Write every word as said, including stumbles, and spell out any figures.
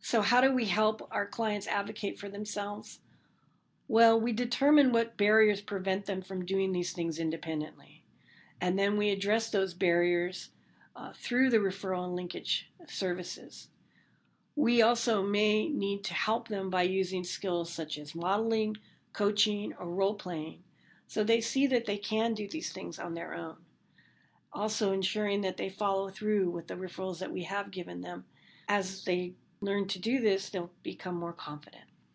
So, how do we help our clients advocate for themselves? Well, we determine what barriers prevent them from doing these things independently. And then we address those barriers uh, through the referral and linkage services. We also may need to help them by using skills such as modeling, coaching, or role playing, so they see that they can do these things on their own. Also, ensuring that they follow through with the referrals that we have given them. As they learn to do this, they'll become more confident.